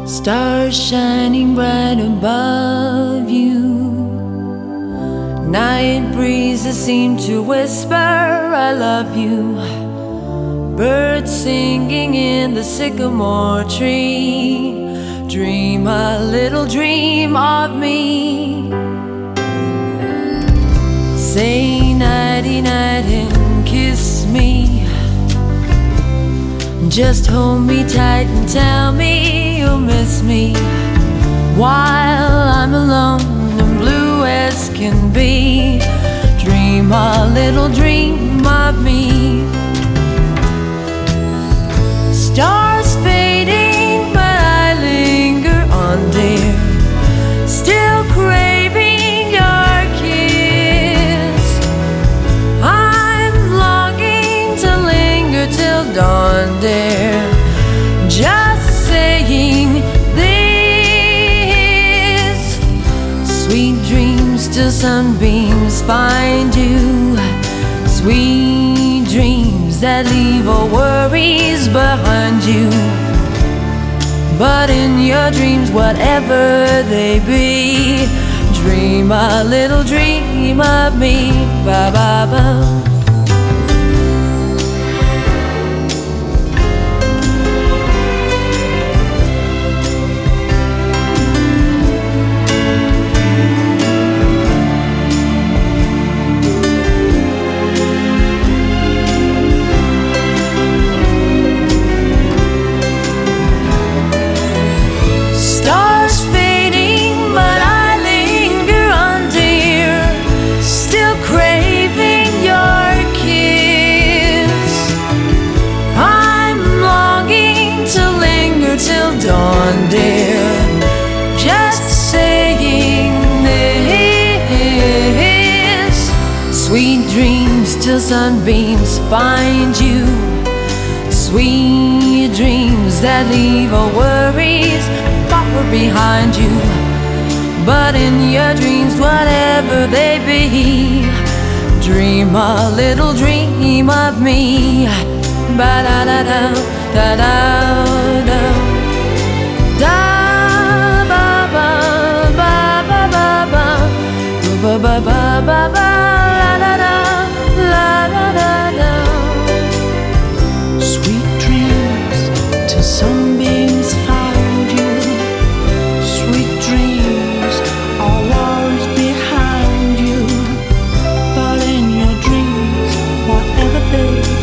Stars shining bright above you. Night breezes seem to whisper, I love you. Birds singing in the sycamore tree. Dream a little dream of me. Say nighty night and kiss me. Just hold me tight and tell me you'll miss me while I'm alone and blue as can be. Dream a little dream of me. Stars fading, but I linger on, dear, still craving your kiss. I'm longing to linger till dawn, dear, just saying this. Sweet dreams till sunbeams find you. Sweet dreams that leave all worries behind you. But in your dreams, whatever they be, dream a little dream of me. Ba ba ba. Till dawn, dear, just saying this. Sweet dreams till sunbeams find you. Sweet dreams that leave all worries far behind you. But in your dreams, whatever they be, dream a little dream of me. Ba-da-da-da, da-da-da. Da ba ba ba ba ba ba ba ba ba ba ba la da la da da. Sweet dreams till sunbeams find you. Sweet dreams, all worries behind you. But in your dreams, whatever they